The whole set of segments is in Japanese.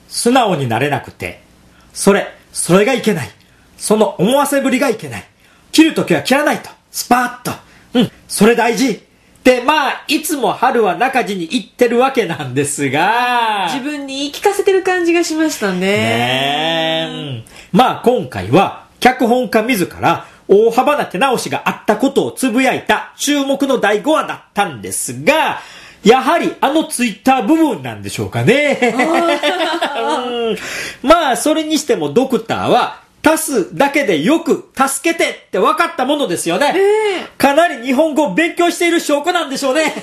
素直になれなくて、それがいけない。その思わせぶりがいけない。切るときは切らないと。スパーッと。それ大事。で、いつも春は中地に言ってるわけなんですが。 自分に言い聞かせてる感じがしましたね。 今回は、脚本家自ら大幅な手直しがあったことをつぶやいた注目の第5話だったんですが、やはりツイッター部分なんでしょうかね。それにしてもドクターは、足すだけでよく助けてって分かったものですよね。かなり日本語を勉強している証拠なんでしょうね。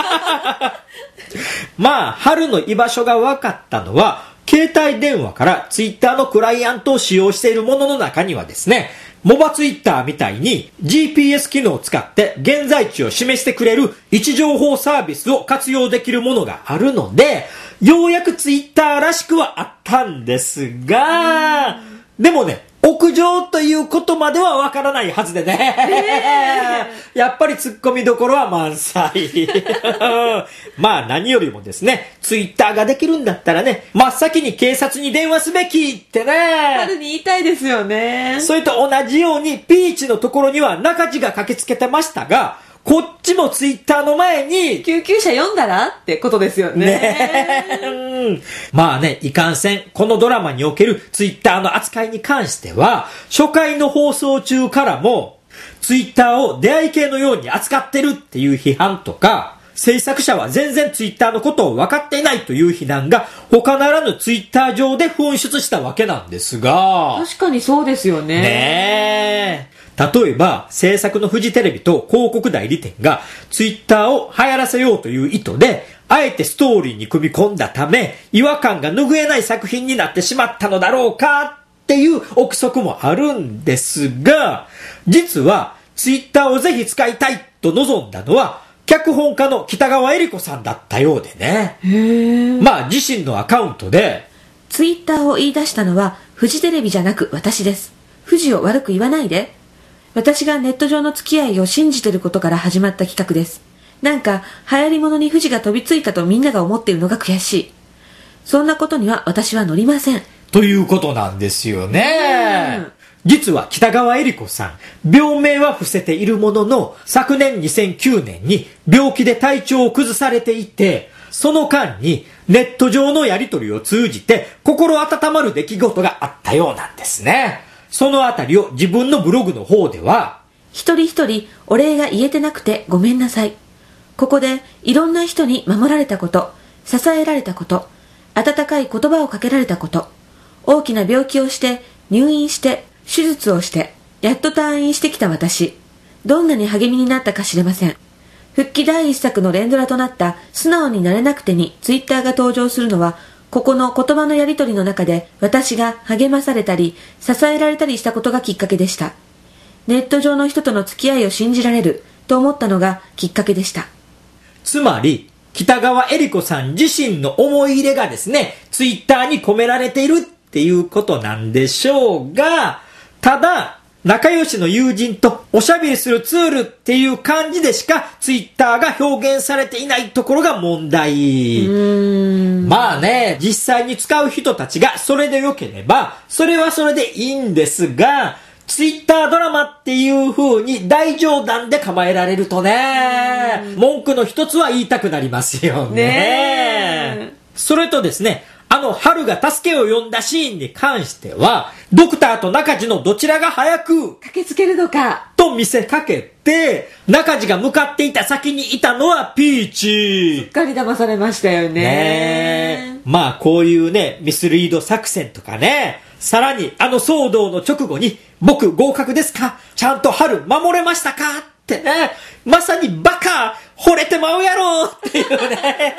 春の居場所が分かったのは、携帯電話からツイッターのクライアントを使用しているものの中にはですね、モバツイッターみたいに GPS 機能を使って現在地を示してくれる位置情報サービスを活用できるものがあるので、ようやくツイッターらしくはあったんですが、でもね、屋上ということまではわからないはずでね。やっぱり突っ込みどころは満載。何よりもですね、ツイッターができるんだったらね、真っ先に警察に電話すべきってね。 春に言いたいですよね。 それと同じように、ピーチのところには中地が駆けつけてましたが、こっちもツイッターの前に救急車呼んだらってことですよね。 いかんせんこのドラマにおけるツイッターの扱いに関しては、初回の放送中からもツイッターを出会い系のように扱ってるっていう批判とか、制作者は全然ツイッターのことを分かっていないという非難が他ならぬツイッター上で噴出したわけなんですが、 確かにそうですよね。 例えば、制作のフジテレビと広告代理店がツイッターを流行らせようという意図で、あえてストーリーに組み込んだため、違和感が拭えない作品になってしまったのだろうかっていう憶測もあるんですが、実はツイッターをぜひ使いたいと望んだのは、脚本家の北川恵理子さんだったようでね。自身のアカウントで、 ツイッターを言い出したのはフジテレビじゃなく私です。フジを悪く言わないで。私がネット上の付き合いを信じてることから始まった企画です。なんか流行り物にフジが飛びついたとみんなが思っているのが悔しい。そんなことには私は乗りません。 ということなんですよね。実は北川恵理子さん、病名は伏せているものの、昨年2009年に病気で体調を崩されていて、その間にネット上のやり取りを通じて心温まる出来事があったようなんですね。そのあたりを自分のブログの方では、 一人一人お礼が言えてなくてごめんなさい。ここでいろんな人に守られたこと、支えられたこと、温かい言葉をかけられたこと、大きな病気をして入院して手術をしてやっと退院してきた私、どんなに励みになったか知れません。復帰第一作の連ドラとなった素直になれなくてにツイッターが登場するのは、ここの言葉のやり取りの中で私が励まされたり支えられたりしたことがきっかけでした。ネット上の人との付き合いを信じられると思ったのがきっかけでした。 つまり北川恵理子さん自身の思い入れがですね、ツイッターに込められているっていうことなんでしょうが、ただ仲良しの友人とおしゃべりするツールっていう感じでしかツイッターが表現されていないところが問題。実際に使う人たちがそれで良ければそれはそれでいいんですが、ツイッタードラマっていう風に大冗談で構えられるとね、文句の一つは言いたくなりますよね。それとですね、春が助けを呼んだシーンに関しては、ドクターと中地のどちらが早く駆けつけるのかと見せかけて、中地が向かっていた先にいたのはピーチ。 すっかり騙されましたよね。 こういうね、ミスリード作戦とかね、さらに騒動の直後に、僕合格ですか？ちゃんと春守れましたか？ってね、まさにバカ惚れてまうやろっていうね。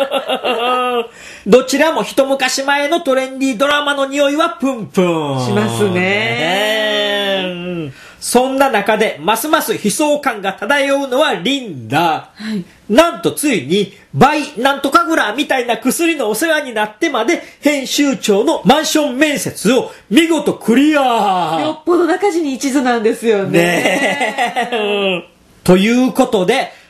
どちらも一昔前のトレンディードラマの匂いはプンプンしますね。 そんな中でますます悲壮感が漂うのはリンダ、なんとついにバイなんとかグラみたいな薬のお世話になってまで編集長のマンション面接を見事クリア。 よっぽど中地に一途なんですよね。 ということで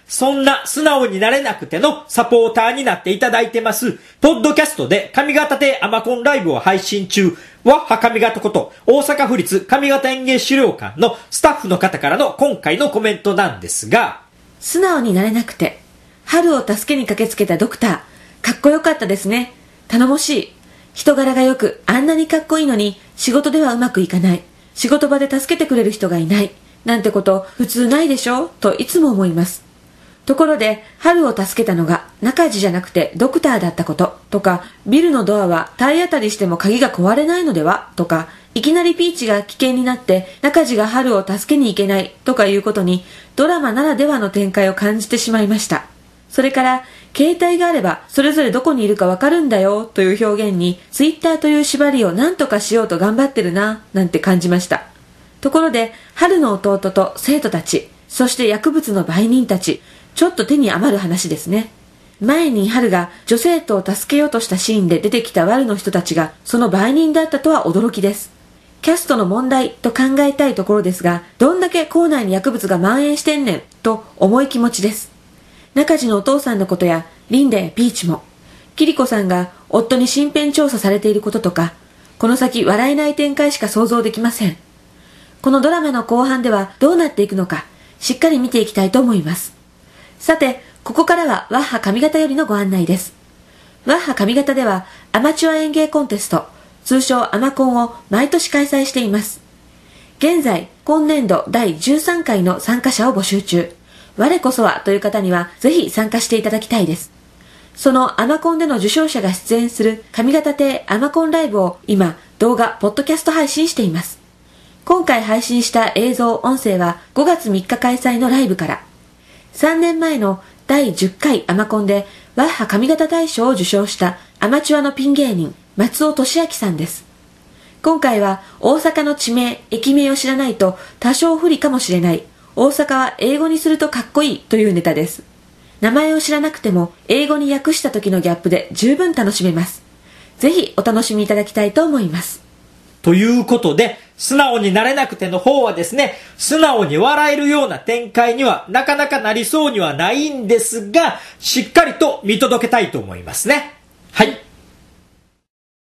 そんな素直になれなくてのサポーターになっていただいてます、ポッドキャストで上方亭アマコンライブを配信中、ワッハ上方こと大阪府立上方演芸資料館のスタッフの方からの今回のコメントなんですが、 素直になれなくて、春を助けに駆けつけたドクター、かっこよかったですね。頼もしい。人柄がよく、あんなにかっこいいのに、仕事ではうまくいかない。仕事場で助けてくれる人がいない。なんてこと普通ないでしょといつも思います。ところで、春を助けたのが中地じゃなくてドクターだったこととか、ビルのドアは体当たりしても鍵が壊れないのではとか、いきなりピーチが危険になって中地が春を助けに行けないとかいうことに、ドラマならではの展開を感じてしまいました。それから、携帯があればそれぞれどこにいるかわかるんだよという表現に、ツイッターという縛りを何とかしようと頑張ってるななんて感じました。ところで、春の弟と生徒たち、そして薬物の売人たち、ちょっと手に余る話ですね。前に春が女生徒を助けようとしたシーンで出てきた悪の人たちがその売人だったとは驚きです。キャストの問題と考えたいところですが、どんだけ校内に薬物が蔓延してんねんと重い気持ちです。中地のお父さんのことやリンダやピーチも、キリコさんが夫に身辺調査されていることとか、この先笑えない展開しか想像できません。このドラマの後半ではどうなっていくのか、しっかり見ていきたいと思います。さて、ここからはワッハ上方よりのご案内です。ワッハ上方ではアマチュア演芸コンテスト、通称アマコンを毎年開催しています。現在、今年度第13回の参加者を募集中。我こそはという方にはぜひ参加していただきたいです。そのアマコンでの受賞者が出演する上方亭アマコンライブを今、動画、ポッドキャスト配信しています。今回配信した映像、音声は5月3日開催のライブから、3年前の第10回アマコンでワッハ上方大賞を受賞したアマチュアのピン芸人松尾俊明さんです。今回は大阪の地名、駅名を知らないと多少不利かもしれない、大阪は英語にするとかっこいいというネタです。名前を知らなくても英語に訳した時のギャップで十分楽しめます。ぜひお楽しみいただきたいと思います。 ということで、素直になれなくての方はですね、素直に笑えるような展開にはなかなかなりそうにはないんですが、しっかりと見届けたいと思いますね。はい。